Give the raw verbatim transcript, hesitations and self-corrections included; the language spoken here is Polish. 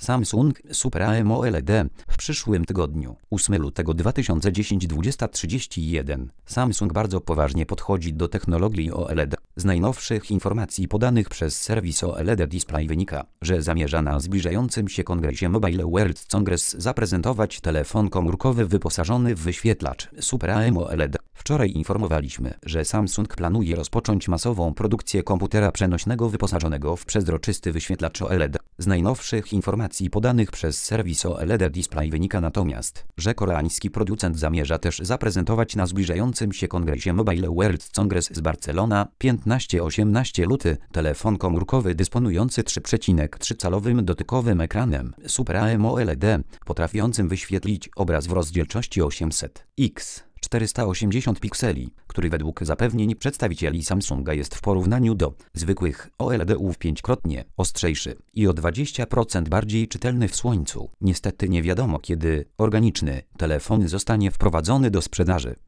Samsung Super AMOLED w przyszłym tygodniu, ósmego lutego dwa tysiące dziesiątego dwudziesta trzydzieści jeden. Samsung bardzo poważnie podchodzi do technologii O L E D. Z najnowszych informacji podanych przez serwis O L E D Display wynika, że zamierza na zbliżającym się kongresie Mobile World Congress zaprezentować telefon komórkowy wyposażony w wyświetlacz Super AMOLED. Wczoraj informowaliśmy, że Samsung planuje rozpocząć masową produkcję komputera przenośnego wyposażonego w przezroczysty wyświetlacz O L E D. Z najnowszych informacji podanych przez serwis O L E D Display wynika natomiast, że koreański producent zamierza też zaprezentować na zbliżającym się kongresie Mobile World Congress z Barcelona piętnasty osiemnasty luty telefon komórkowy dysponujący trzy przecinek trzy calowym dotykowym ekranem Super AMOLED, potrafiącym wyświetlić obraz w rozdzielczości osiemset na czterysta osiemdziesiąt pikseli, który według zapewnień przedstawicieli Samsunga jest w porównaniu do zwykłych O L E D-ów pięciokrotnie ostrzejszy i o dwadzieścia procent bardziej czytelny w słońcu. Niestety nie wiadomo, kiedy organiczny telefon zostanie wprowadzony do sprzedaży.